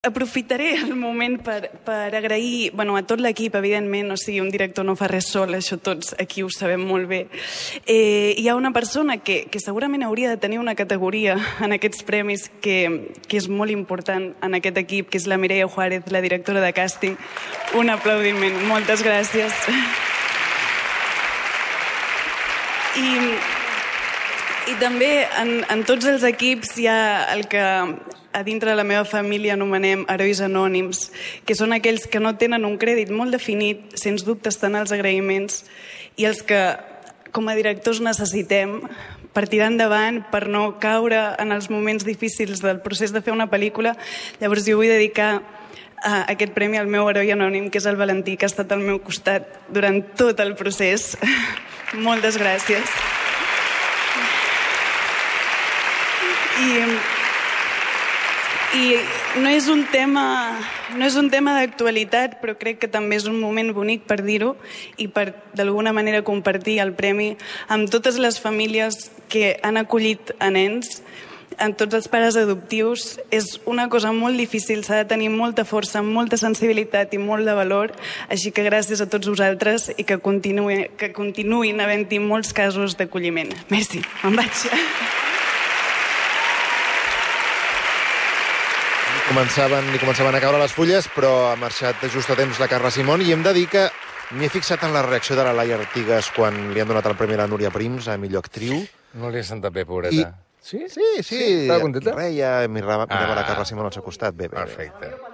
Aprofitaré el moment per agrair a tot l'equip, evidentment, o sigui, un director no fa res sol, això tots aquí ho sabem molt bé. Hi ha una persona que segurament hauria de tenir una categoria en aquests premis que és molt important en aquest equip, que és la Mireia Juárez, la directora de càsting. Un aplaudiment. Moltes gràcies. I també en tots els equips hi ha el que a dintre de la meva família anomenem herois anònims, que són aquells que no tenen un crèdit molt definit, sens dubte estan els agraïments, i els que com a directors necessitem per tirar endavant, per no caure en els moments difícils del procés de fer una pel·lícula. Llavors jo vull dedicar aquest premi al meu heroi anònim, que és el Valentí, que ha estat al meu costat durant tot el procés. Moltes gràcies. I no és un tema d'actualitat, però crec que també és un moment bonic per dir-ho i per, d'alguna manera, compartir el premi amb totes les famílies que han acollit a nens, amb tots els pares adoptius. És una cosa molt difícil, s'ha de tenir molta força, molta sensibilitat i molt de valor, així que gràcies a tots vosaltres i que continuïn havent-hi molts casos d'acolliment. Merci, me'n vaig. Començaven a caure les fulles, però ha marxat just a temps la Carla Simón, i hem de dir que m'hi he fixat en la reacció de la Laia Artigas quan li han donat el premi a la Núria Prims, a millor actriu. No li ha sentat bé, pobreta. Sí, estava contenta? Reia, mirava la Carla Simón al seu costat. Bé. Perfecte.